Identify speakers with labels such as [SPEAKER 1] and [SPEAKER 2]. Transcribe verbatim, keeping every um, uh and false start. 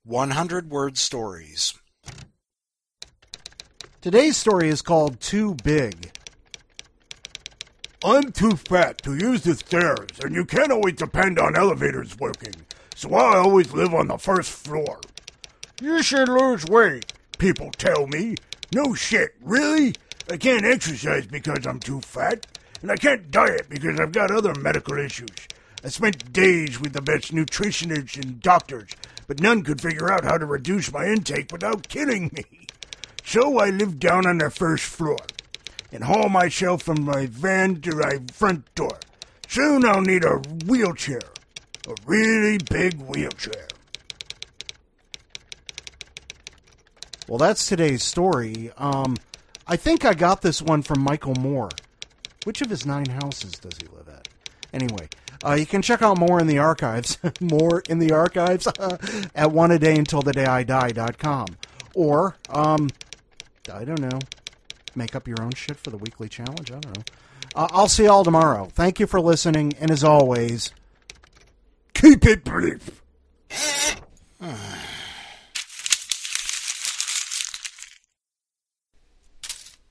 [SPEAKER 1] one hundred word stories.
[SPEAKER 2] Today's story is called Too Big.
[SPEAKER 3] I'm too fat to use the stairs, and you can't always depend on elevators working, so I always live on the first floor. You should lose weight, people tell me. No shit, really? I can't exercise because I'm too fat, and I can't diet because I've got other medical issues. I spent days with the best nutritionists and doctors, but none could figure out how to reduce my intake without killing me. So I live down on the first floor and haul myself from my van to my front door. Soon I'll need a wheelchair, a really big wheelchair.
[SPEAKER 2] Well, that's today's story. Um, I think I got this one from Michael Moore. Which of his nine houses does he live at? Anyway, uh, you can check out more in the archives, more in the archives at one a day until the day I die dot com. Or, um, I don't know, make up your own shit for the weekly challenge. I don't know. Uh, I'll see you all tomorrow. Thank you for listening, and as always,
[SPEAKER 3] keep it brief.